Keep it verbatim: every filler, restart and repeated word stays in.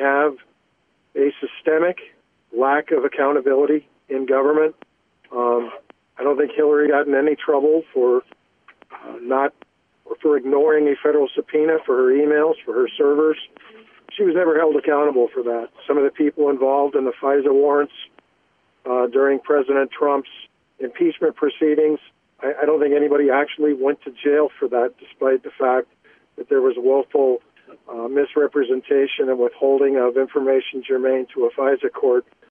have a systemic lack of accountability in government. Um, I don't think Hillary got in any trouble for uh, not or for ignoring a federal subpoena for her emails, for her servers. She was never held accountable for that. Some of the people involved in the FISA warrants uh, during President Trump's impeachment proceedings, I, I don't think anybody actually went to jail for that, despite the fact that there was willful uh, misrepresentation and withholding of information germane to a FISA court